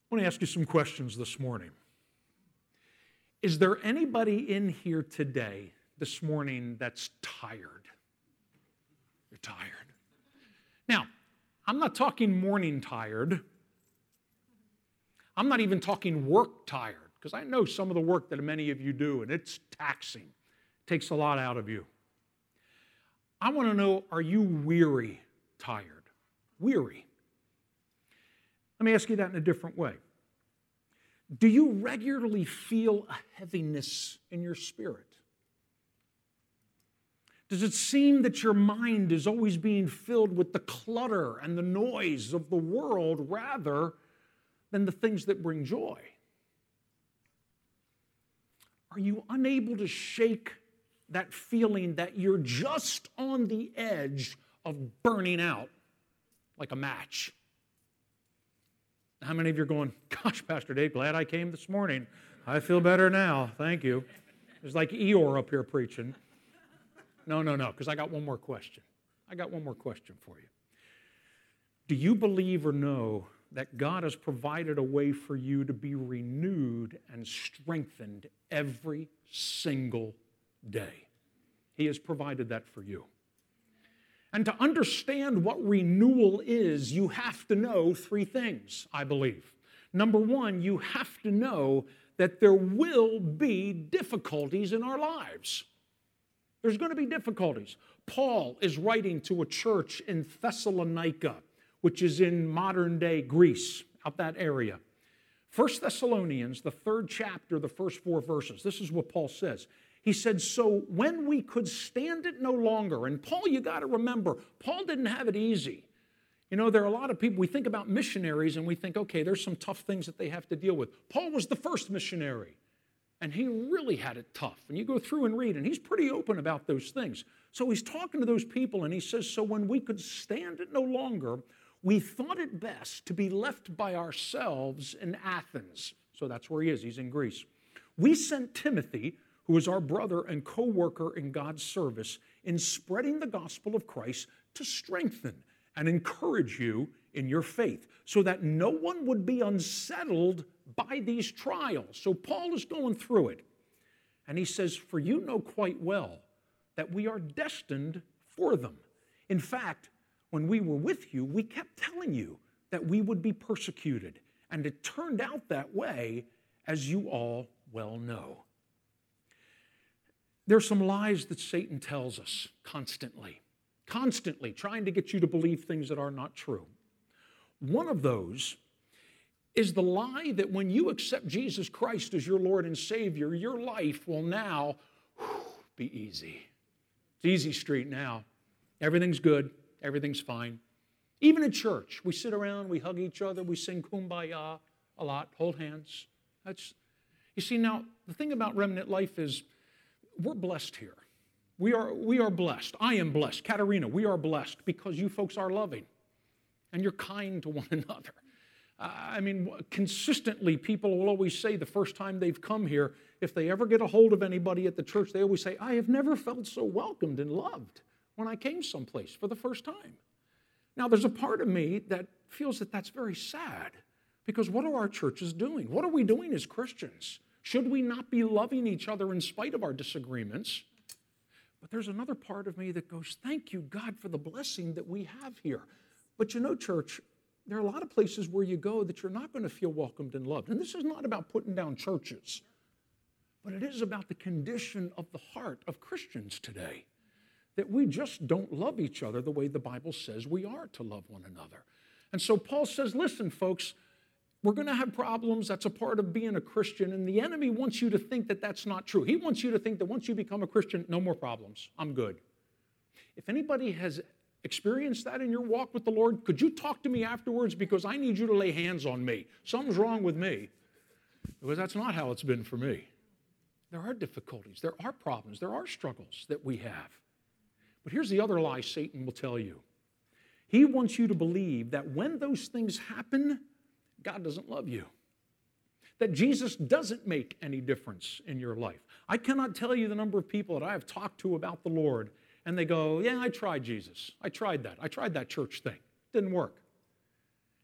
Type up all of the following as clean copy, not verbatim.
I want to ask you some questions this morning. Is there anybody in here today, this morning, that's tired? You're tired. Now, I'm not talking morning tired. I'm not even talking work tired, because I know some of the work that many of you do, and it's taxing. It takes a lot out of you. I want to know, are you weary tired? Weary. Let me ask you that in a different way. Do you regularly feel a heaviness in your spirit? Does it seem that your mind is always being filled with the clutter and the noise of the world rather than the things that bring joy? Are you unable to shake that feeling that you're just on the edge of burning out like a match? How many of you are going, gosh, Pastor Dave, glad I came this morning. I feel better now. Thank you. It's like Eeyore up here preaching. No, because I got one more question. I got one more question for you. Do you believe or know that God has provided a way for you to be renewed and strengthened every single day? He has provided that for you. And to understand what renewal is, you have to know three things, I believe. Number one, you have to know that there will be difficulties in our lives. There's going to be difficulties. Paul is writing to a church in Thessalonica, which is in modern-day Greece, out that area. 1 Thessalonians, the 3rd chapter, the first 4 verses. This is what Paul says. He said, so when we could stand it no longer, and Paul, you got to remember, Paul didn't have it easy. You know, there are a lot of people, we think about missionaries and we think, okay, there's some tough things that they have to deal with. Paul was the first missionary, and he really had it tough. And you go through and read, and he's pretty open about those things. So he's talking to those people, and he says, so when we could stand it no longer, we thought it best to be left by ourselves in Athens. So that's where he is. He's in Greece. We sent Timothy, who is our brother and co-worker in God's service, in spreading the gospel of Christ to strengthen and encourage you in your faith, so that no one would be unsettled by these trials. So Paul is going through it. And he says, for you know quite well that we are destined for them. In fact, when we were with you, we kept telling you that we would be persecuted. And it turned out that way, as you all well know. There's some lies that Satan tells us constantly trying to get you to believe things that are not true. One of those is the lie that when you accept Jesus Christ as your Lord and Savior, your life will now be easy. It's easy street now. Everything's good. Everything's fine. Even in church, we sit around, we hug each other, we sing Kumbaya a lot, hold hands. You see, now, the thing about Remnant Life is we're blessed here. We are blessed. I am blessed. Katerina, we are blessed because you folks are loving and you're kind to one another. Consistently, people will always say the first time they've come here, if they ever get a hold of anybody at the church, they always say, I have never felt so welcomed and loved when I came someplace for the first time. Now, there's a part of me that feels that that's very sad, because what are our churches doing? What are we doing as Christians? Should we not be loving each other in spite of our disagreements? But there's another part of me that goes, thank you, God, for the blessing that we have here. But you know, church, there are a lot of places where you go that you're not going to feel welcomed and loved. And this is not about putting down churches, but it is about the condition of the heart of Christians today, that we just don't love each other the way the Bible says we are to love one another. And so Paul says, listen, folks, we're going to have problems. That's a part of being a Christian. And the enemy wants you to think that that's not true. He wants you to think that once you become a Christian, no more problems. I'm good. If anybody has experienced that in your walk with the Lord, could you talk to me afterwards? Because I need you to lay hands on me. Something's wrong with me. Because that's not how it's been for me. There are difficulties. There are problems. There are struggles that we have. But here's the other lie Satan will tell you. He wants you to believe that when those things happen, God doesn't love you. That Jesus doesn't make any difference in your life. I cannot tell you the number of people that I have talked to about the Lord, and they go, yeah, I tried Jesus. I tried that. I tried that church thing. It didn't work.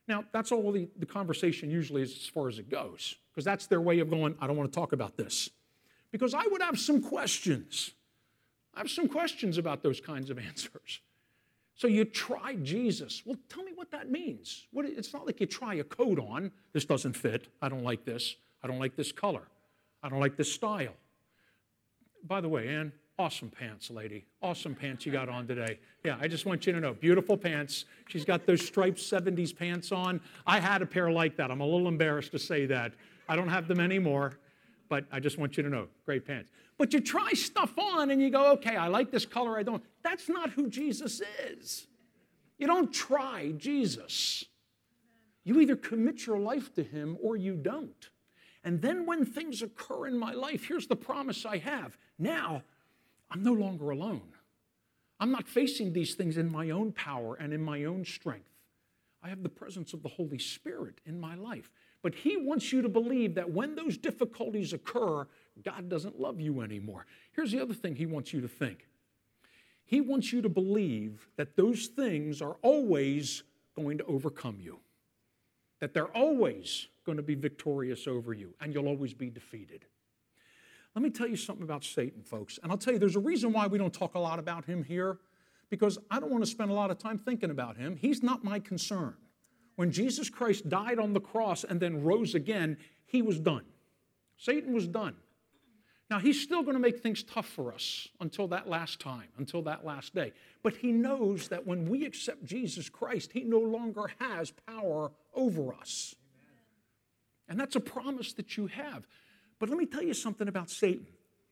Now, that's all the conversation usually is as far as it goes, because that's their way of going, I don't want to talk about this. Because I would have some questions. I have some questions about those kinds of answers. So you try Jesus. Well, tell me what that means. It's not like you try a coat on. This doesn't fit. I don't like this. I don't like this color. I don't like this style. By the way, Ann, awesome pants, lady. Awesome pants you got on today. Yeah, I just want you to know, beautiful pants. She's got those striped 70s pants on. I had a pair like that. I'm a little embarrassed to say that. I don't have them anymore, but I just want you to know, great pants. But you try stuff on and you go, okay, I like this color, I don't. That's not who Jesus is. You don't try Jesus. You either commit your life to him or you don't. And then when things occur in my life, here's the promise I have. Now, I'm no longer alone. I'm not facing these things in my own power and in my own strength. I have the presence of the Holy Spirit in my life. But he wants you to believe that when those difficulties occur, God doesn't love you anymore. Here's the other thing he wants you to think. He wants you to believe that those things are always going to overcome you, that they're always going to be victorious over you, and you'll always be defeated. Let me tell you something about Satan, folks. And I'll tell you, there's a reason why we don't talk a lot about him here, because I don't want to spend a lot of time thinking about him. He's not my concern. When Jesus Christ died on the cross and then rose again, he was done. Satan was done. Now, he's still going to make things tough for us until that last time, until that last day. But he knows that when we accept Jesus Christ, he no longer has power over us. And that's a promise that you have. But let me tell you something about Satan.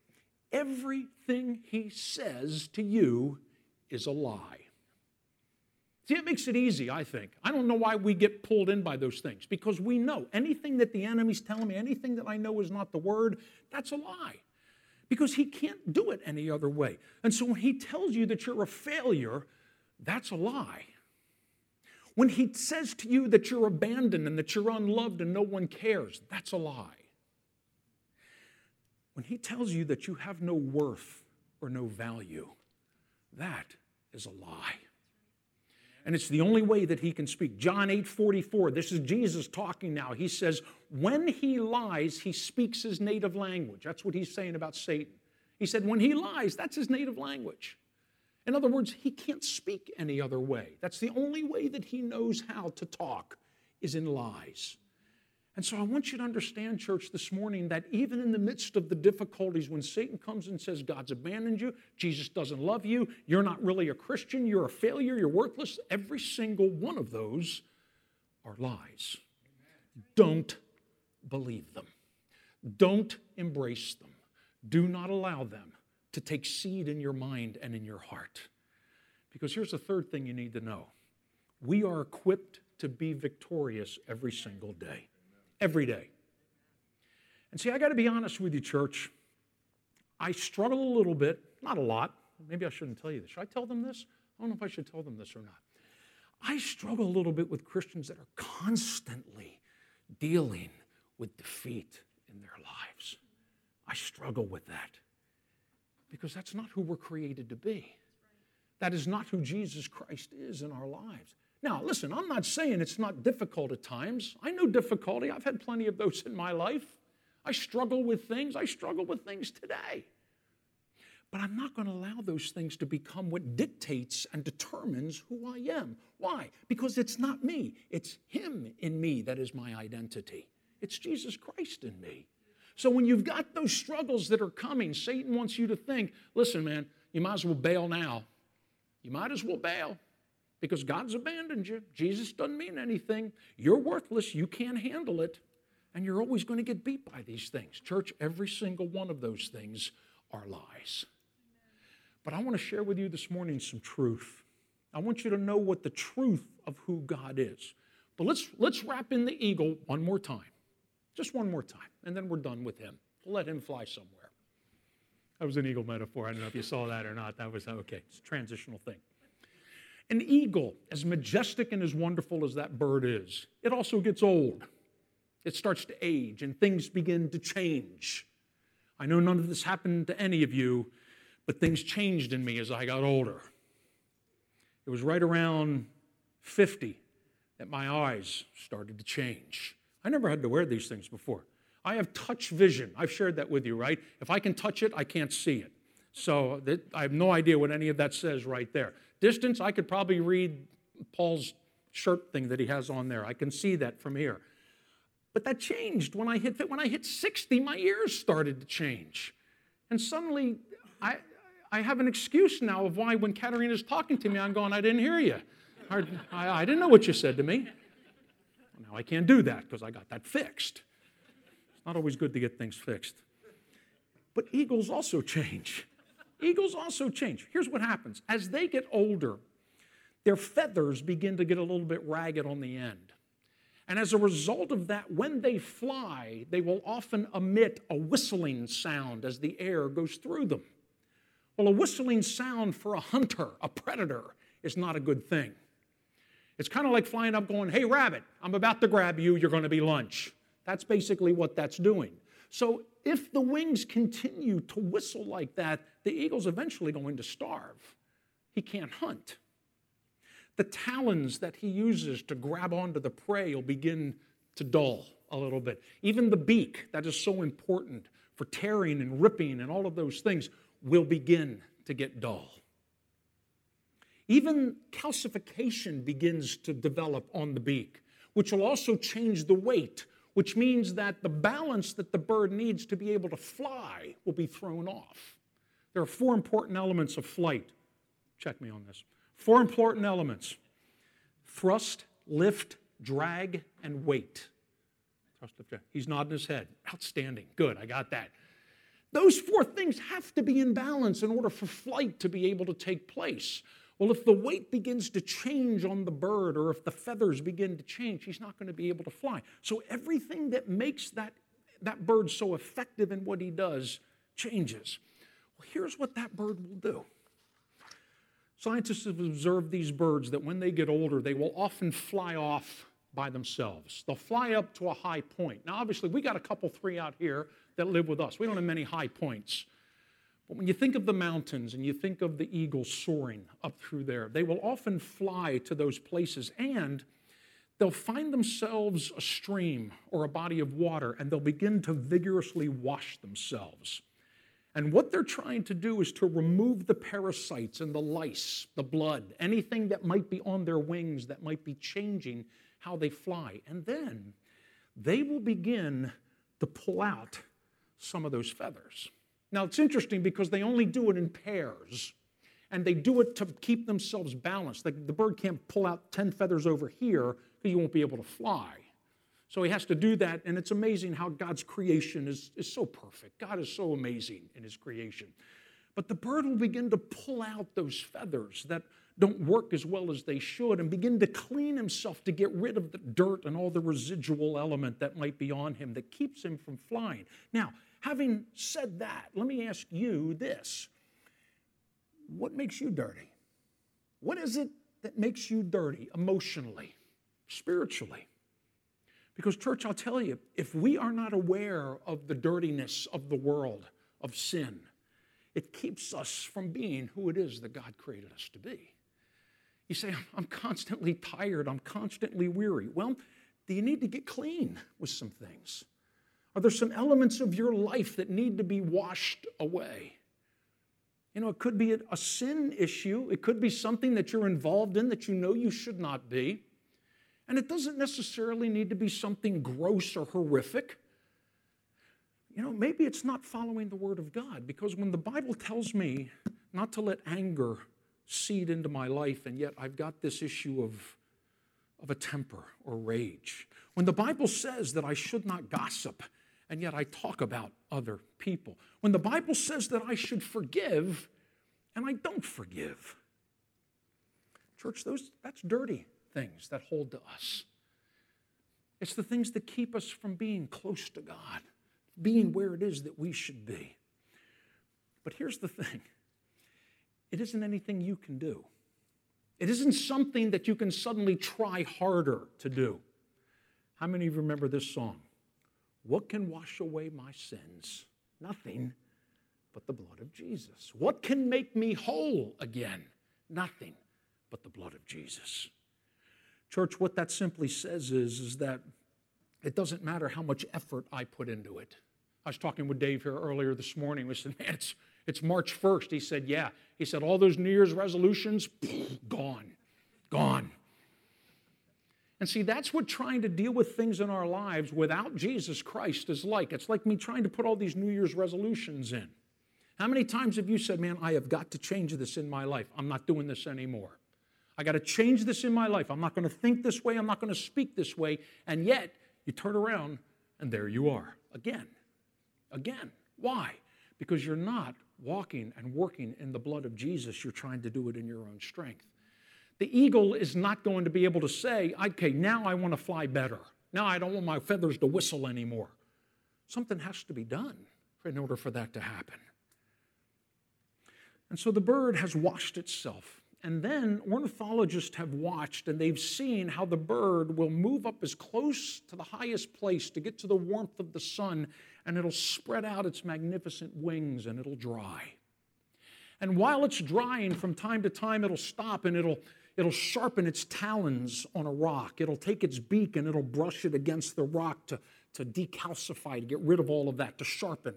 Everything he says to you is a lie. See, it makes it easy, I think. I don't know why we get pulled in by those things, because we know anything that the enemy's telling me, anything that I know is not the word, that's a lie. Because he can't do it any other way. And so when he tells you that you're a failure, that's a lie. When he says to you that you're abandoned and that you're unloved and no one cares, that's a lie. When he tells you that you have no worth or no value, that is a lie. And it's the only way that he can speak. John 8:44, this is Jesus talking now. He says, when he lies, he speaks his native language. That's what he's saying about Satan. He said, when he lies, that's his native language. In other words, he can't speak any other way. That's the only way that he knows how to talk, is in lies. And so I want you to understand, church, this morning that even in the midst of the difficulties, when Satan comes and says, God's abandoned you, Jesus doesn't love you, you're not really a Christian, you're a failure, you're worthless, every single one of those are lies. Don't believe them. Don't embrace them. Do not allow them to take seed in your mind and in your heart. Because here's the third thing you need to know. We are equipped to be victorious every single day. Every day. And see, I got to be honest with you, church. I struggle a little bit, not a lot. Maybe I shouldn't tell you this. Should I tell them this? I don't know if I should tell them this or not. I struggle a little bit with Christians that are constantly dealing with defeat in their lives. I struggle with that because that's not who we're created to be. That is not who Jesus Christ is in our lives. Now, listen, I'm not saying it's not difficult at times. I know difficulty. I've had plenty of those in my life. I struggle with things. I struggle with things today. But I'm not going to allow those things to become what dictates and determines who I am. Why? Because it's not me. It's him in me that is my identity. It's Jesus Christ in me. So when you've got those struggles that are coming, Satan wants you to think, listen, man, you might as well bail now. You might as well bail. Because God's abandoned you. Jesus doesn't mean anything. You're worthless. You can't handle it. And you're always going to get beat by these things. Church, every single one of those things are lies. But I want to share with you this morning some truth. I want you to know what the truth of who God is. But let's wrap in the eagle one more time. Just one more time. And then we're done with him. We'll let him fly somewhere. That was an eagle metaphor. I don't know if you saw that or not. That was okay. It's a transitional thing. An eagle, as majestic and as wonderful as that bird is, it also gets old. It starts to age and things begin to change. I know none of this happened to any of you, but things changed in me as I got older. It was right around 50 that my eyes started to change. I never had to wear these things before. I have touch vision. I've shared that with you, right? If I can touch it, I can't see it. So I have no idea what any of that says right there. Distance, I could probably read Paul's shirt thing that he has on there. I can see that from here. But that changed when I hit 60, my ears started to change. And suddenly, I have an excuse now of why when Katerina's talking to me, I'm going, I didn't hear you. I didn't know what you said to me. Now I can't do that because I got that fixed. It's not always good to get things fixed. But eagles also change. Eagles also change. Here's what happens. As they get older, their feathers begin to get a little bit ragged on the end. And as a result of that, when they fly, they will often emit a whistling sound as the air goes through them. Well, a whistling sound for a hunter, a predator, is not a good thing. It's kind of like flying up going, hey, rabbit, I'm about to grab you, you're going to be lunch. That's basically what that's doing. So if the wings continue to whistle like that, the eagle's eventually going to starve. He can't hunt. The talons that he uses to grab onto the prey will begin to dull a little bit. Even the beak, that is so important for tearing and ripping and all of those things, will begin to get dull. Even calcification begins to develop on the beak, which will also change the weight, which means that the balance that the bird needs to be able to fly will be thrown off. There are 4 important elements of flight. Check me on this. 4 important elements: thrust, lift, drag, and weight. Thrust, lift, drag. He's nodding his head. Outstanding. Good, I got that. Those 4 things have to be in balance in order for flight to be able to take place. Well, if the weight begins to change on the bird, or if the feathers begin to change, he's not going to be able to fly. So everything that makes that bird so effective in what he does changes. Well, here's what that bird will do. Scientists have observed these birds that when they get older, they will often fly off by themselves. They'll fly up to a high point. Now, obviously, we got a couple, 3 out here that live with us. We don't have many high points. But when you think of the mountains and you think of the eagle soaring up through there, they will often fly to those places, and they'll find themselves a stream or a body of water, and they'll begin to vigorously wash themselves. And what they're trying to do is to remove the parasites and the lice, the blood, anything that might be on their wings that might be changing how they fly. And then they will begin to pull out some of those feathers. Now, it's interesting because they only do it in pairs, and they do it to keep themselves balanced. The bird can't pull out 10 feathers over here because you won't be able to fly. So he has to do that, and it's amazing how God's creation is so perfect. God is so amazing in his creation. But the bird will begin to pull out those feathers that don't work as well as they should and begin to clean himself to get rid of the dirt and all the residual element that might be on him that keeps him from flying. Now, having said that, let me ask you this. What makes you dirty? What is it that makes you dirty emotionally, spiritually? Because, church, I'll tell you, if we are not aware of the dirtiness of the world, of sin, it keeps us from being who it is that God created us to be. You say, I'm constantly tired, I'm constantly weary. Well, do you need to get clean with some things? Are there some elements of your life that need to be washed away? You know, it could be a sin issue. It could be something that you're involved in that you know you should not be. And it doesn't necessarily need to be something gross or horrific. You know, maybe it's not following the Word of God, because when the Bible tells me not to let anger seed into my life, and yet I've got this issue of a temper or rage. When the Bible says that I should not gossip, and yet I talk about other people. When the Bible says that I should forgive, and I don't forgive. Church, that's dirty things that hold to us. It's the things that keep us from being close to God, being where it is that we should be. But here's the thing. It isn't anything you can do. It isn't something that you can suddenly try harder to do. How many of you remember this song? What can wash away my sins? Nothing but the blood of Jesus. What can make me whole again? Nothing but the blood of Jesus. Church, what that simply says is that it doesn't matter how much effort I put into it. I was talking with Dave here earlier this morning. We said, man, it's March 1st. He said, yeah. He said, all those New Year's resolutions, gone. And see, that's what trying to deal with things in our lives without Jesus Christ is like. It's like me trying to put all these New Year's resolutions in. How many times have you said, man, I have got to change this in my life. I'm not doing this anymore. I got to change this in my life. I'm not going to think this way. I'm not going to speak this way. And yet, you turn around, and there you are. Again. Why? Because you're not walking and working in the blood of Jesus. You're trying to do it in your own strength. The eagle is not going to be able to say, okay, now I want to fly better. Now I don't want my feathers to whistle anymore. Something has to be done in order for that to happen. And so the bird has washed itself. And then ornithologists have watched and they've seen how the bird will move up as close to the highest place to get to the warmth of the sun, and it'll spread out its magnificent wings and it'll dry. And while it's drying, from time to time it'll stop and it'll sharpen its talons on a rock. It'll take its beak and it'll brush it against the rock to decalcify, to get rid of all of that, to sharpen.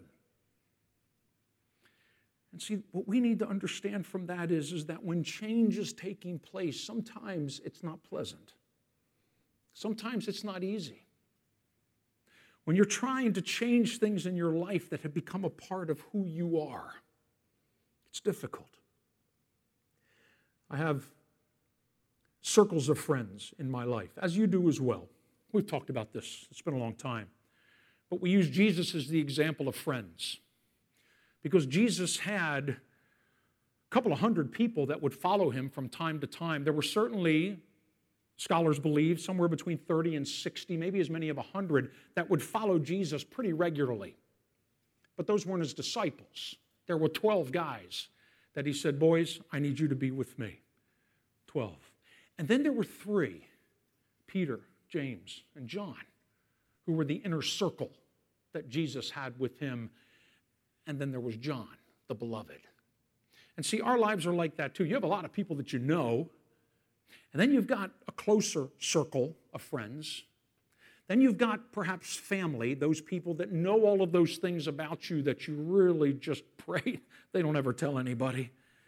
And see, what we need to understand from that is that when change is taking place, sometimes it's not pleasant. Sometimes it's not easy. When you're trying to change things in your life that have become a part of who you are, it's difficult. I have circles of friends in my life, as you do as well. We've talked about this. It's been a long time. But we use Jesus as the example of friends. Because Jesus had a couple of hundred people that would follow him from time to time. There were certainly, scholars believe, somewhere between 30 and 60, maybe as many as 100, that would follow Jesus pretty regularly. But those weren't his disciples. There were 12 guys that he said, boys, I need you to be with me. 12. And then there were 3, Peter, James, and John, who were the inner circle that Jesus had with him. And then there was John, the beloved. And see, our lives are like that too. You have a lot of people that you know, and then you've got a closer circle of friends. Then you've got perhaps family, those people that know all of those things about you that you really just pray they don't ever tell anybody.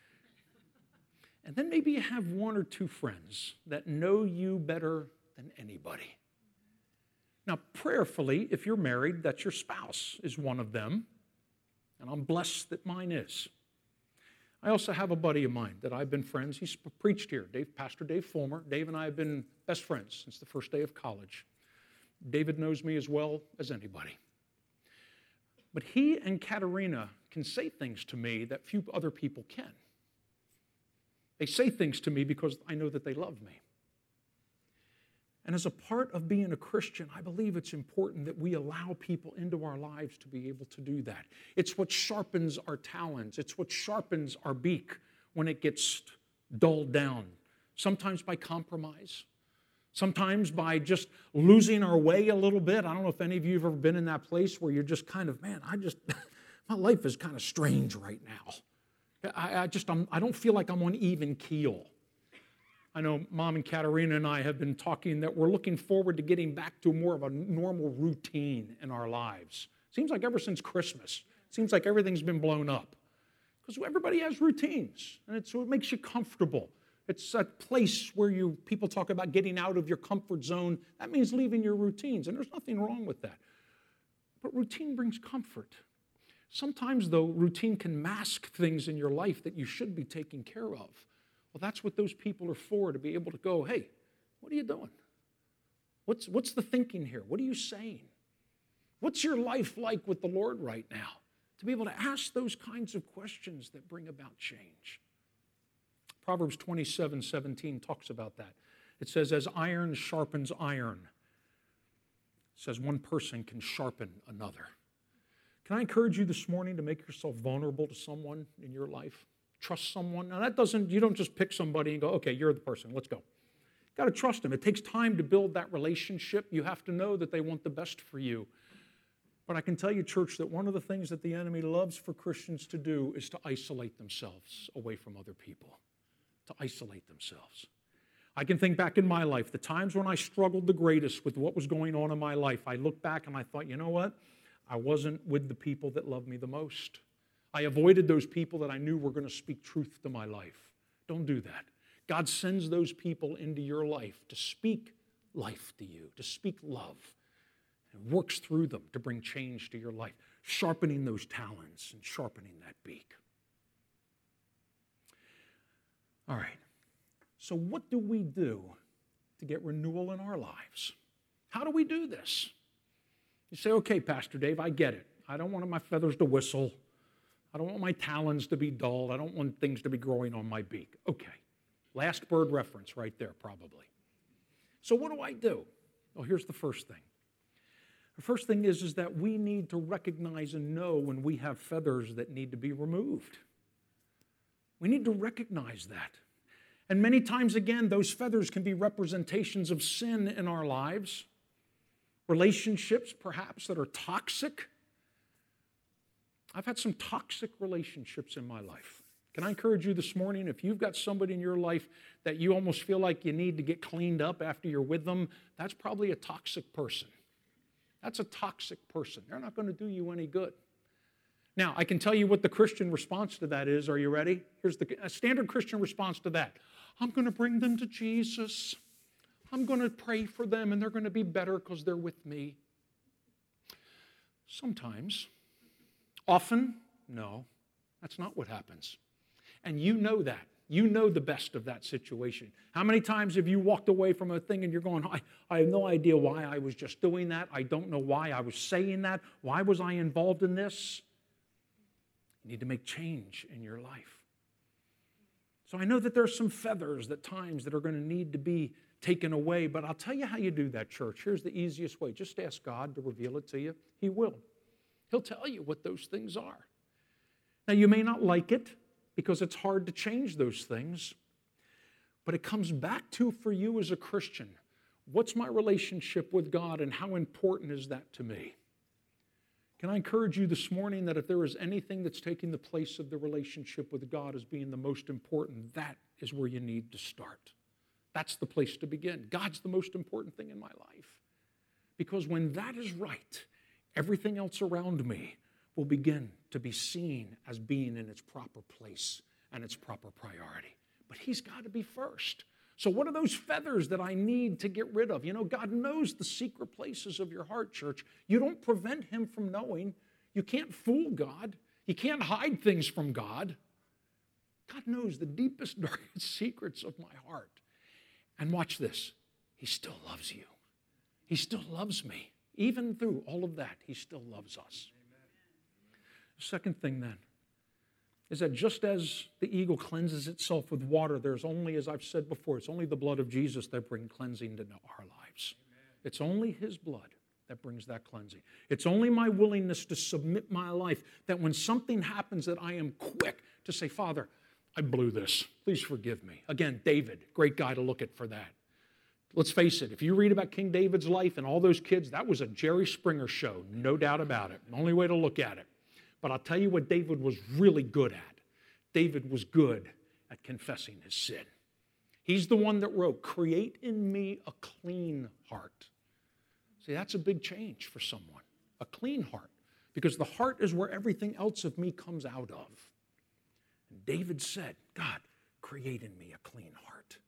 And then maybe you have 1 or 2 friends that know you better than anybody. Now, prayerfully, if you're married, that your spouse is one of them. And I'm blessed that mine is. I also have a buddy of mine that I've been friends. He's preached here, Pastor Dave Fulmer. Dave and I have been best friends since the first day of college. David knows me as well as anybody. But he and Katerina can say things to me that few other people can. They say things to me because I know that they love me. And as a part of being a Christian, I believe it's important that we allow people into our lives to be able to do that. It's what sharpens our talons. It's what sharpens our beak when it gets dulled down. Sometimes by compromise. Sometimes by just losing our way a little bit. I don't know if any of you have ever been in that place where you're just kind of, man, my life is kind of strange right now. I don't feel like I'm on even keel. I know Mom and Katerina and I have been talking that we're looking forward to getting back to more of a normal routine in our lives. Seems like ever since Christmas, seems like everything's been blown up. Because everybody has routines, and so it makes you comfortable. It's a place where people talk about getting out of your comfort zone. That means leaving your routines, and there's nothing wrong with that. But routine brings comfort. Sometimes, though, routine can mask things in your life that you should be taking care of. Well, that's what those people are for, to be able to go, hey, what are you doing? What's the thinking here? What are you saying? What's your life like with the Lord right now? To be able to ask those kinds of questions that bring about change. Proverbs 27:17 talks about that. It says, as iron sharpens iron, it says one person can sharpen another. Can I encourage you this morning to make yourself vulnerable to someone in your life? Trust someone. Now you don't just pick somebody and go, okay, you're the person, let's go. You've got to trust them. It takes time to build that relationship. You have to know that they want the best for you. But I can tell you, church, that one of the things that the enemy loves for Christians to do is to isolate themselves away from other people. To isolate themselves. I can think back in my life, the times when I struggled the greatest with what was going on in my life. I look back and I thought, you know what? I wasn't with the people that loved me the most. I avoided those people that I knew were going to speak truth to my life. Don't do that. God sends those people into your life to speak life to you, to speak love, and works through them to bring change to your life, sharpening those talons and sharpening that beak. All right. So what do we do to get renewal in our lives? How do we do this? You say, okay, Pastor Dave, I get it. I don't want my feathers to whistle. I don't want my talons to be dulled. I don't want things to be growing on my beak. Okay. Last bird reference right there, probably. So what do I do? Well, here's the first thing. The first thing is that we need to recognize and know when we have feathers that need to be removed. We need to recognize that. And many times, again, those feathers can be representations of sin in our lives, relationships, perhaps, that are toxic. I've had some toxic relationships in my life. Can I encourage you this morning, if you've got somebody in your life that you almost feel like you need to get cleaned up after you're with them, that's probably a toxic person. That's a toxic person. They're not going to do you any good. Now, I can tell you what the Christian response to that is. Are you ready? Here's a standard Christian response to that. I'm going to bring them to Jesus. I'm going to pray for them, and they're going to be better because they're with me. Sometimes. Often, no. That's not what happens. And you know that. You know the best of that situation. How many times have you walked away from a thing and you're going, I have no idea why I was just doing that. I don't know why I was saying that. Why was I involved in this? You need to make change in your life. So I know that there's some feathers at times that are going to need to be taken away, but I'll tell you how you do that, church. Here's the easiest way. Just ask God to reveal it to you. He will. He'll tell you what those things are. Now, you may not like it because it's hard to change those things, but it comes back to, for you as a Christian, what's my relationship with God and how important is that to me? Can I encourage you this morning that if there is anything that's taking the place of the relationship with God as being the most important, that is where you need to start. That's the place to begin. God's the most important thing in my life. Because when that is right, everything else around me will begin to be seen as being in its proper place and its proper priority. But He's got to be first. So what are those feathers that I need to get rid of? You know, God knows the secret places of your heart, church. You don't prevent Him from knowing. You can't fool God. You can't hide things from God. God knows the deepest, darkest secrets of my heart. And watch this. He still loves you. He still loves me. Even through all of that, He still loves us. The second thing then is that just as the eagle cleanses itself with water, there's only, as I've said before, it's only the blood of Jesus that brings cleansing into our lives. It's only His blood that brings that cleansing. It's only my willingness to submit my life that when something happens that I am quick to say, Father, I blew this. Please forgive me. Again, David, great guy to look at for that. Let's face it, if you read about King David's life and all those kids, that was a Jerry Springer show, no doubt about it. The only way to look at it. But I'll tell you what David was really good at. David was good at confessing his sin. He's the one that wrote, create in me a clean heart. See, that's a big change for someone, a clean heart, because the heart is where everything else of me comes out of. And David said, God, create in me a clean heart.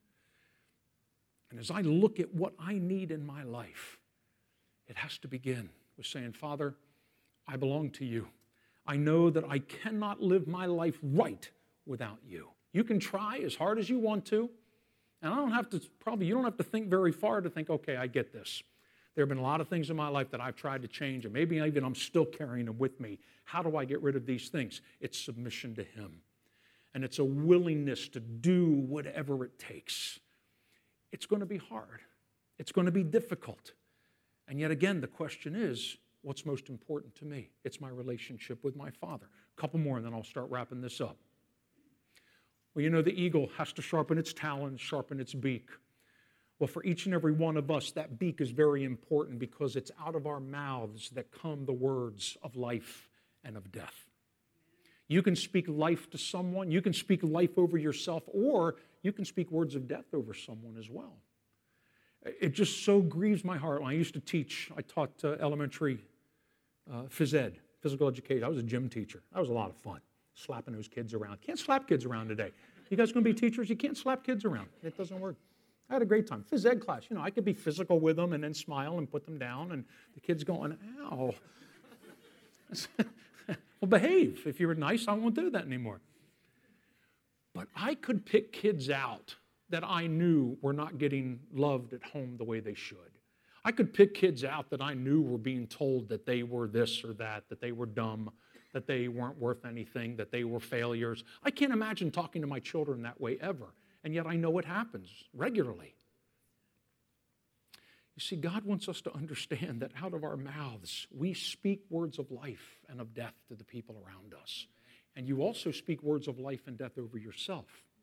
And as I look at what I need in my life, it has to begin with saying, Father, I belong to you. I know that I cannot live my life right without you. You can try as hard as you want to, and you don't have to think very far to think, okay, I get this. There have been a lot of things in my life that I've tried to change, and maybe even I'm still carrying them with me. How do I get rid of these things? It's submission to Him, and it's a willingness to do whatever it takes. It's going to be hard. It's going to be difficult. And yet again, the question is, what's most important to me? It's my relationship with my Father. A couple more and then I'll start wrapping this up. Well, you know, the eagle has to sharpen its talons, sharpen its beak. Well, for each and every one of us, that beak is very important because it's out of our mouths that come the words of life and of death. You can speak life to someone, you can speak life over yourself, or you can speak words of death over someone as well. It just so grieves my heart. When I used to teach, I taught elementary phys ed, physical education. I was a gym teacher. That was a lot of fun, slapping those kids around. Can't slap kids around today. You guys going to be teachers? You can't slap kids around. It doesn't work. I had a great time. Phys ed class, I could be physical with them and then smile and put them down, and the kids going, ow. Well, behave. If you're nice, I won't do that anymore. But I could pick kids out that I knew were not getting loved at home the way they should. I could pick kids out that I knew were being told that they were this or that they were dumb, that they weren't worth anything, that they were failures. I can't imagine talking to my children that way ever, and yet I know it happens regularly. You see, God wants us to understand that out of our mouths, we speak words of life and of death to the people around us. And you also speak words of life and death over yourself.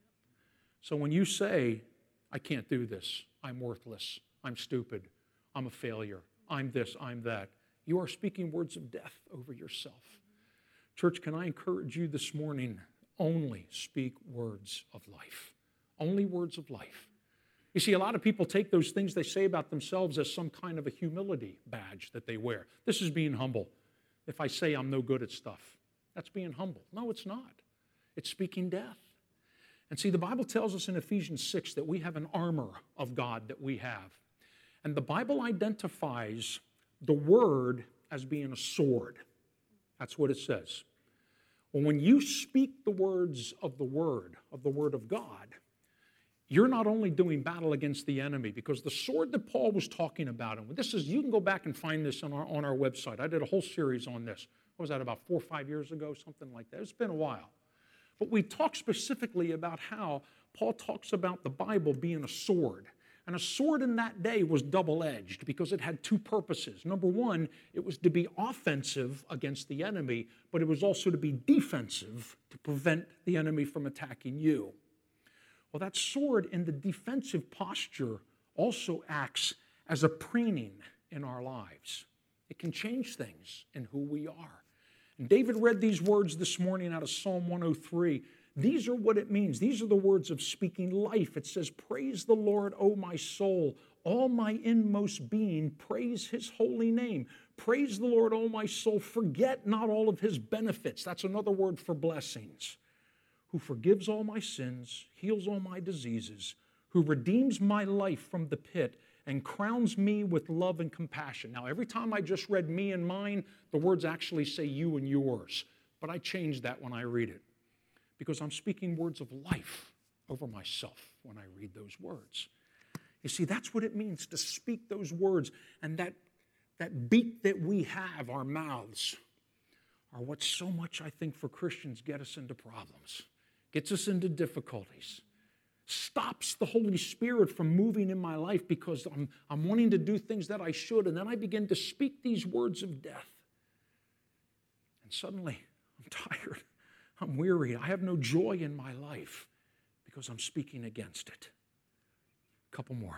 So when you say, I can't do this, I'm worthless, I'm stupid, I'm a failure, I'm this, I'm that, you are speaking words of death over yourself. Church, can I encourage you this morning, only speak words of life. Only words of life. You see, a lot of people take those things they say about themselves as some kind of a humility badge that they wear. This is being humble. If I say I'm no good at stuff, that's being humble. No, it's not. It's speaking death. And see, the Bible tells us in Ephesians 6 that we have an armor of God that we have. And the Bible identifies the word as being a sword. That's what it says. Well, when you speak the words of the word of God, you're not only doing battle against the enemy, because the sword that Paul was talking about, and this is, you can go back and find this on our website. I did a whole series on this. What was that, about 4 or 5 years ago, something like that? It's been a while. But we talk specifically about how Paul talks about the Bible being a sword. And a sword in that day was double-edged because it had two purposes. Number one, it was to be offensive against the enemy, but it was also to be defensive to prevent the enemy from attacking you. Well, that sword in the defensive posture also acts as a preening in our lives. It can change things in who we are. And David read these words this morning out of Psalm 103. These are what it means. These are the words of speaking life. It says, praise the Lord, O my soul. All my inmost being, praise his holy name. Praise the Lord, O my soul. Forget not all of his benefits. That's another word for blessings. Who forgives all my sins, heals all my diseases, who redeems my life from the pit, and crowns me with love and compassion. Now, every time I just read me and mine, the words actually say you and yours. But I change that when I read it, because I'm speaking words of life over myself when I read those words. You see, that's what it means to speak those words. And that beat that we have, our mouths, are what so much, I think, for Christians get us into problems, gets us into difficulties, stops the Holy Spirit from moving in my life because I'm wanting to do things that I should, and then I begin to speak these words of death. And suddenly, I'm tired, I'm weary, I have no joy in my life because I'm speaking against it. A couple more.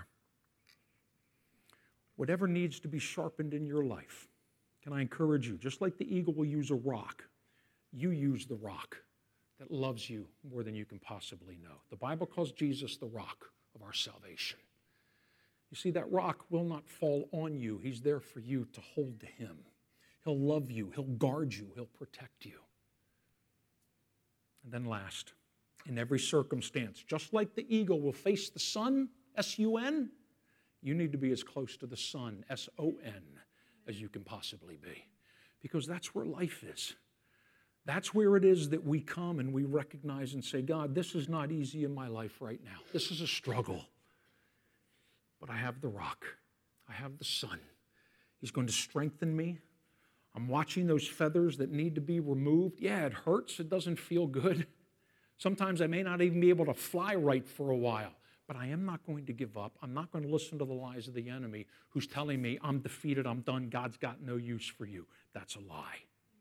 Whatever needs to be sharpened in your life, can I encourage you, just like the eagle will use a rock, you use the rock that loves you more than you can possibly know. The Bible calls Jesus the rock of our salvation. You see, that rock will not fall on you. He's there for you to hold to him. He'll love you. He'll guard you. He'll protect you. And then last, in every circumstance, just like the eagle will face the sun, S-U-N, you need to be as close to the sun, S-O-N, as you can possibly be. Because that's where life is. That's where it is that we come and we recognize and say, God, this is not easy in my life right now. This is a struggle. But I have the rock. I have the sun. He's going to strengthen me. I'm watching those feathers that need to be removed. Yeah, it hurts. It doesn't feel good. Sometimes I may not even be able to fly right for a while. But I am not going to give up. I'm not going to listen to the lies of the enemy who's telling me I'm defeated, I'm done, God's got no use for you. That's a lie.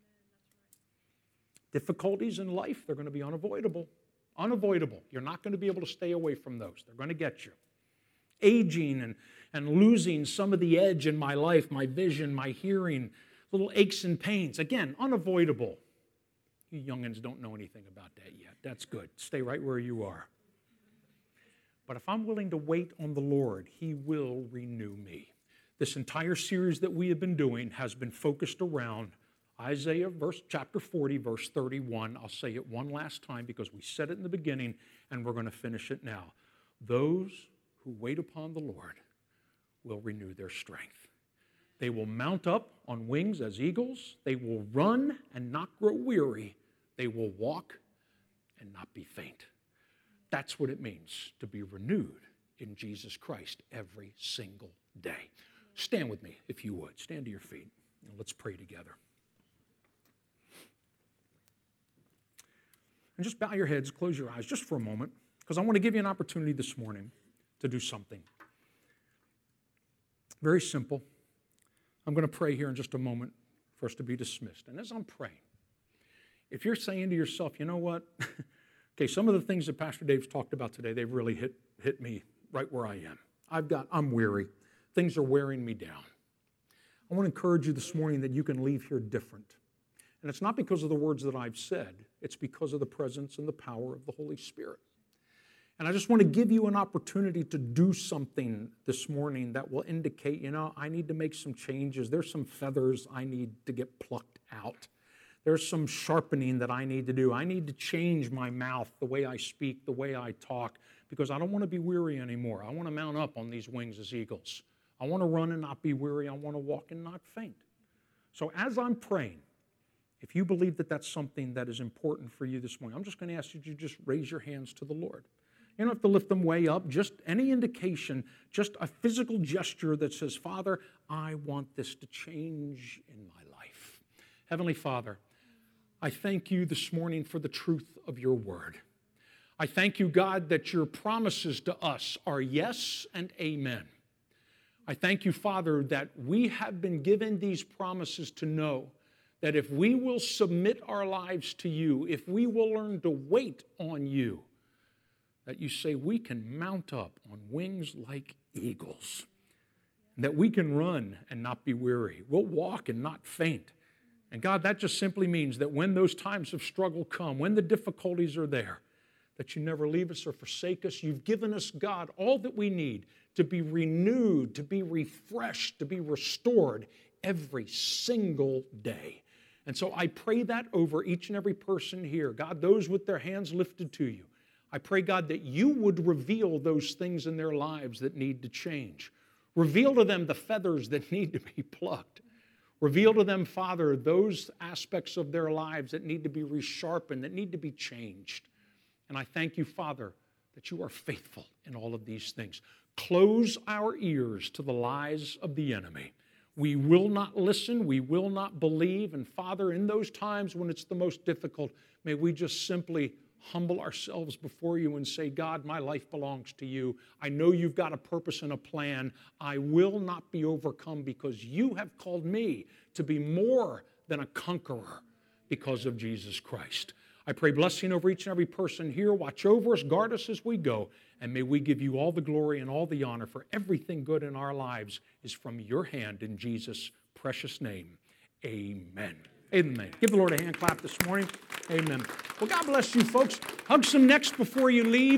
Difficulties in life, they're going to be unavoidable. Unavoidable. You're not going to be able to stay away from those. They're going to get you. Aging and losing some of the edge in my life, my vision, my hearing, little aches and pains. Again, unavoidable. You youngins don't know anything about that yet. That's good. Stay right where you are. But if I'm willing to wait on the Lord, He will renew me. This entire series that we have been doing has been focused around Isaiah chapter 40, verse 31. I'll say it one last time because we said it in the beginning and we're going to finish it now. Those who wait upon the Lord will renew their strength. They will mount up on wings as eagles. They will run and not grow weary. They will walk and not be faint. That's what it means to be renewed in Jesus Christ every single day. Stand with me, if you would. Stand to your feet, and let's pray together. And just bow your heads, close your eyes just for a moment, because I want to give you an opportunity this morning to do something. Very simple. I'm going to pray here in just a moment for us to be dismissed. And as I'm praying, if you're saying to yourself, you know what? Okay, some of the things that Pastor Dave's talked about today, they've really hit me right where I am. I'm weary. Things are wearing me down. I want to encourage you this morning that you can leave here different. And it's not because of the words that I've said. It's because of the presence and the power of the Holy Spirit. And I just want to give you an opportunity to do something this morning that will indicate, I need to make some changes. There's some feathers I need to get plucked out. There's some sharpening that I need to do. I need to change my mouth, the way I speak, the way I talk, because I don't want to be weary anymore. I want to mount up on these wings as eagles. I want to run and not be weary. I want to walk and not faint. So as I'm praying, if you believe that that's something that is important for you this morning, I'm just going to ask you to just raise your hands to the Lord. You don't have to lift them way up, just any indication, just a physical gesture that says, Father, I want this to change in my life. Heavenly Father, I thank you this morning for the truth of your word. I thank you, God, that your promises to us are yes and amen. I thank you, Father, that we have been given these promises to know that if we will submit our lives to you, if we will learn to wait on you, that you say we can mount up on wings like eagles, that we can run and not be weary. We'll walk and not faint. And God, that just simply means that when those times of struggle come, when the difficulties are there, that you never leave us or forsake us. You've given us, God, all that we need to be renewed, to be refreshed, to be restored every single day. And so I pray that over each and every person here. God, those with their hands lifted to you, I pray, God, that you would reveal those things in their lives that need to change. Reveal to them the feathers that need to be plucked. Reveal to them, Father, those aspects of their lives that need to be resharpened, that need to be changed. And I thank you, Father, that you are faithful in all of these things. Close our ears to the lies of the enemy. We will not listen. We will not believe. And Father, in those times when it's the most difficult, may we just simply humble ourselves before you and say, God, my life belongs to you. I know you've got a purpose and a plan. I will not be overcome because you have called me to be more than a conqueror because of Jesus Christ. I pray blessing over each and every person here. Watch over us, guard us as we go, and may we give you all the glory and all the honor, for everything good in our lives is from your hand in Jesus' precious name. Amen. Amen. Give the Lord a hand clap this morning. Amen. Well, God bless you, folks. Hug some necks before you leave.